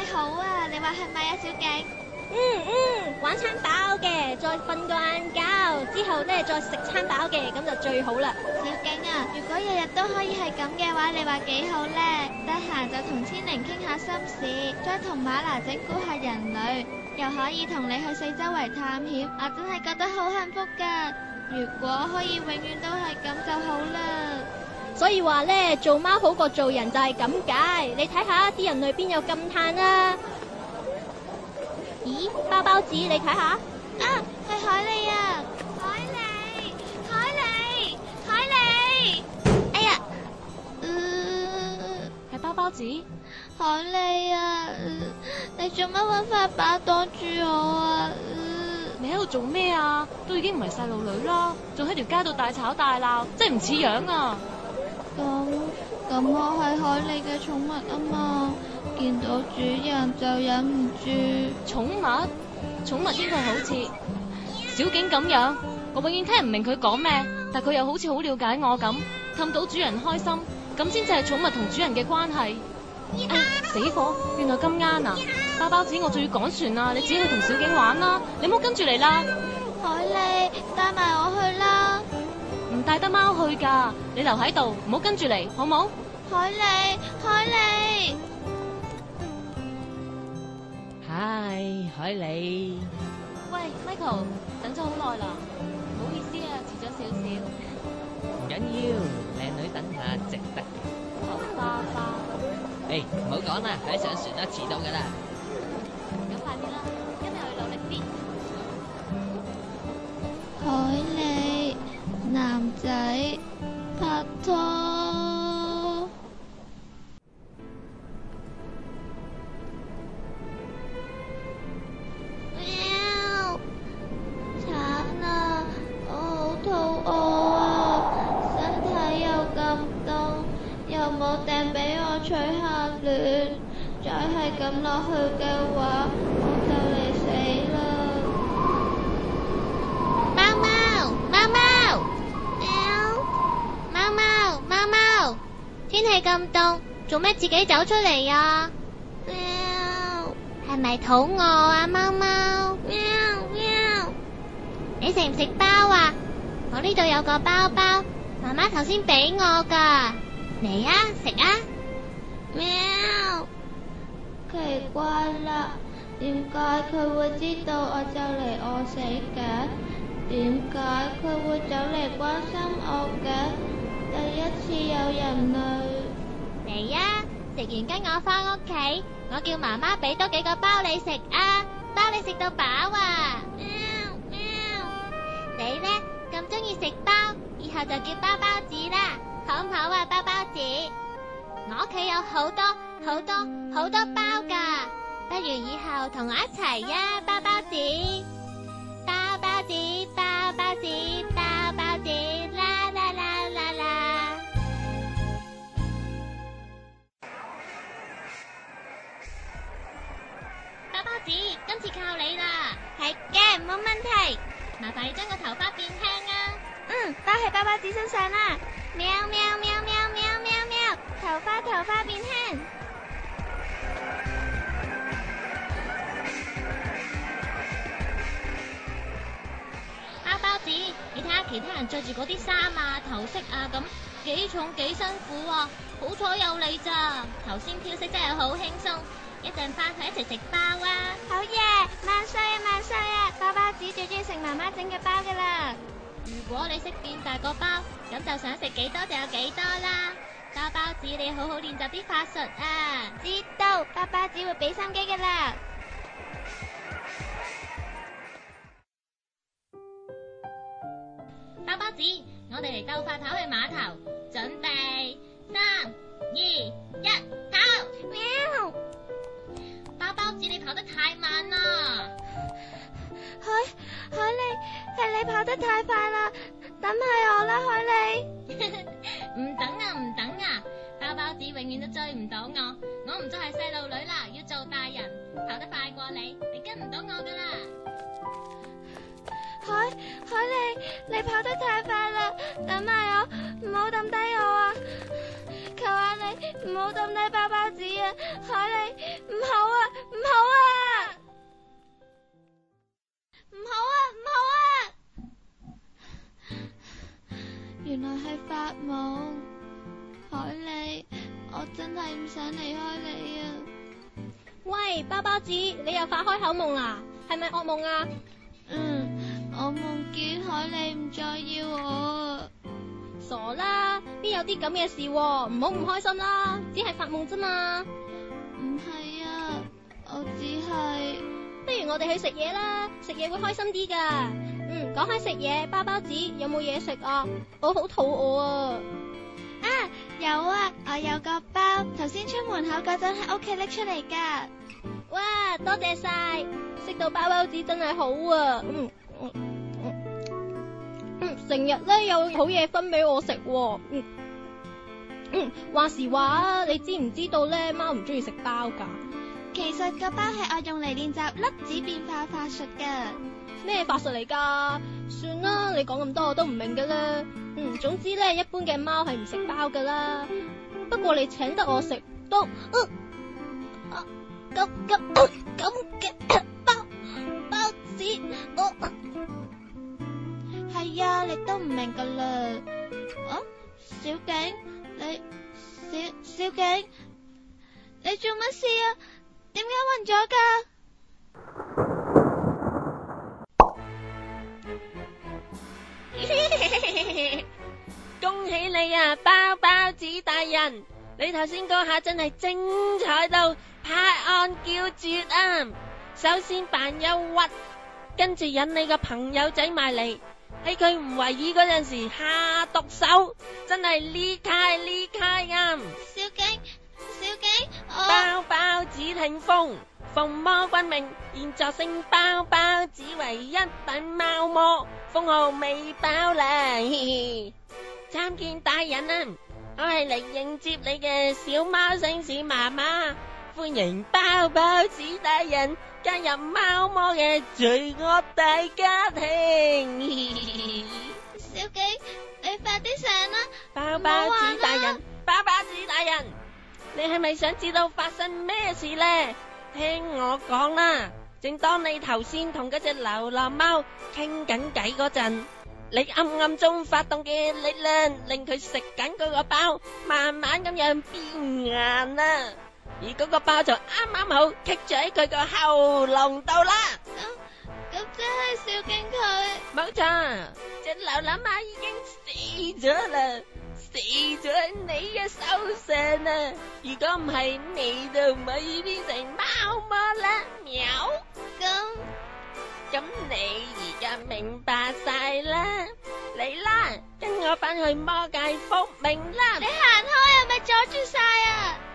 好啊，你話係咪啊，小景？ 玩餐飽嘅，再瞓個晏覺，之後咧再食餐飽嘅，咁就最好啦。 小景啊，如果日日都可以係咁嘅話，你話幾好呢？得閒就同千靈傾下心事，再同馬拿整蠱下人類，又可以同你去四周圍探險，我真係覺得好幸福噶。如果可以永遠都係咁就好啦。 所以話咧，做貓好過做人就係咁解。你睇下啲人類邊有咁嘆啊？咦，包包子，你睇下啊，係海莉啊！海莉，海莉，海莉！哎呀， 係包包子。 海莉啊，你做乜搵塊板擋住我啊？ 你喺度做咩啊？都已經唔係細路女啦，仲喺條街度大吵大鬧，真係唔似樣啊！ 咁我係海莉嘅寵物啊嘛，見到主人就忍唔住。 寵物？寵物應該好似小景咁樣，我永遠聽唔明佢講咩，但佢又好似好了解我咁，氹到主人開心，咁先至係寵物同主人嘅關係。哎，死火！原來咁啱啊！包包子，我仲要趕船啊，你自己去同小景玩啦，你唔好跟住嚟啦。 海莉，帶埋我去啦。 唔帶得貓去噶，你留喺度，唔好跟住嚟，好冇？ 海莉，海莉。 嗨，海莉。 喂 ，Michael，等咗好耐啦，唔好意思啊，遲咗少少。 唔緊要，靚女等下值得嘅。 頭花花。 唔好講啦，快上船啦，遲到噶啦。 咁快啲啦，今日去努力啲。 海莉，男仔拍拖。喵！慘啊！我好肚餓啊，身體又咁凍，又冇掟俾我取下暖，再係咁落去嘅話，我就嚟死啦！貓貓，貓貓，喵！貓貓，貓貓，天氣咁凍，做咩自己走出嚟啊？喵！係咪肚餓啊，貓貓？喵喵！你食唔食包啊？我呢度有個包包，媽媽頭先俾我噶，嚟啊，食啊！喵！奇怪啦，點解佢會知道我就嚟餓死嘅？點解佢會走嚟關心我嘅？第一次有人類。嚟啊，食完跟我返屋企，我叫媽媽俾多幾個包你食啊，包你食到飽啊！喵喵！你呢？咁鍾意食包，以後就叫包包子啦，好唔好啊，包包子？我屋企有好多包㗎，不如以後同我一齊呀，包包子。包包子，包包子，包包子，啦啦啦啦啦。包包子，今次靠你啦。係嘅，冇問題。麻煩你將個頭髮變輕啊。包喺包包子身上啦。喵喵喵喵喵喵喵，頭髮變輕。包包子，你睇下其他人着住嗰啲衫啊、頭飾啊咁，幾重幾辛苦啊！好彩有你咋，頭先挑色真係好輕鬆。一陣返去一齊食包啊！好嘢，萬歲啊萬歲啊！包包子最中意食媽媽整嘅包噶啦。如果你識變大個包，咁就想食幾多就有幾多啦。包包子，你好好練習啲法術啊！知道，包包子會俾心機噶啦。包包子，我哋嚟鬥快跑去碼頭，準備3、2、1，跑！喵！包包子，你跑得太慢啦！海莉，係你跑得太快啦，等係我啦，海莉。唔等啊！包包子永遠都追唔到我唔再係細路女啦，要做大人，跑得快過你跟唔到我噶啦。海莉，你跑得太快啦，等埋我，唔好抌低我啊！求下你， 唔好抌低包包子啊！海莉，唔好啊，唔好啊，唔好啊，唔好啊！原來係發夢，海莉，我真係唔想離開你啊！ 喂，包包子，你又發開口夢啦？係咪噩夢啊？ 我夢見海莉唔再要我。 傻啦，邊有啲咁嘅事喎？唔好唔開心啦，只係發夢啫嘛。 唔係啊，我只係…… 不如我哋去食嘢啦，食嘢會開心啲噶。講開食嘢，包包子有冇嘢食啊？我好肚餓啊！ 有啊，我有個包，頭先出門口嗰陣喺屋企拎出嚟噶。 哇，多謝晒，識到包包子真係好啊！成日咧有好嘢分俾我食喎。話時話，你知唔知道咧貓唔中意食包噶？ 其實個包係我用嚟練習粒子變化法術噶。 咩法術嚟噶？算啦，你講咁多我都唔明噶啦。總之咧，一般嘅貓係唔食包噶啦。不過你請得我食都咁嘅包子， 係啊，你都唔明噶啦。小景，小景，你做乜事啊？點解暈咗噶？ 恭喜你啊，包包子大人！你頭先嗰下真係精彩到拍案叫絕啊！首先扮憂鬱，跟住引你個朋友仔埋嚟，喺佢唔為意嗰陣時下毒手，真係厲害啊！ 小景， 包包子聽風，奉魔君命，現作聲包包子為一等貓魔，封號未爆啦！參見大人啊，我係嚟迎接你嘅小貓紳士媽媽，歡迎包包子大人加入貓魔嘅罪惡大家庭。 小景，你快啲醒啦！ 包包子大人，包包子大人，你係咪想知道發生咩事呢？聽我講啦，正當你頭先同嗰隻流浪貓傾緊偈嗰陣，你暗暗中發動嘅力量，令佢食緊嗰個包，慢慢咁樣變硬啦。而嗰個包就啱啱好棘住喺佢個喉嚨度啦。 咁即係小景佢？ 冇錯，隻流浪貓已經死咗啦，死咗喺你嘅手上啦。如果唔係，你就唔可以變成貓魔啦。喵。咁你而家明白晒啦，嚟啦，跟我返去魔界復命啦！ 你行開啊，咪阻住晒啊！